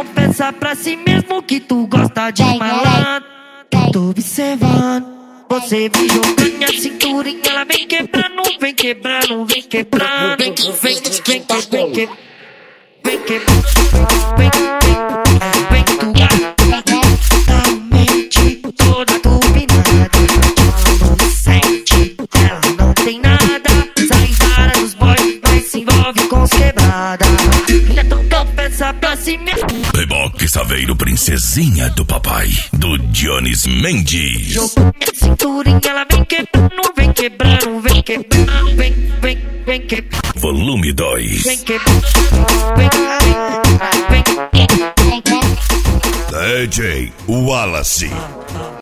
confessa pra si mesmo que tu gosta de malandro. Tô observando, você vem jogando a cinturinha, ela vem quebrando, vem quebrando, vem quebrando, vem quebrando, vem quebrando, vem quebrando, vem tu totalmente toda turbinada, adolescente, ela não tem nada, sai da área dos boys, mas se envolve com os quebrada. Então confessa pra si mesmo. Reboque Saveiro, princesinha do papai, do Dionis Mendes. Jogou a cinturinha, ela vem quebrando, vem quebrando, vem quebrando, vem quebrando. Volume 2. Vem quebrando, vem DJ Wallace.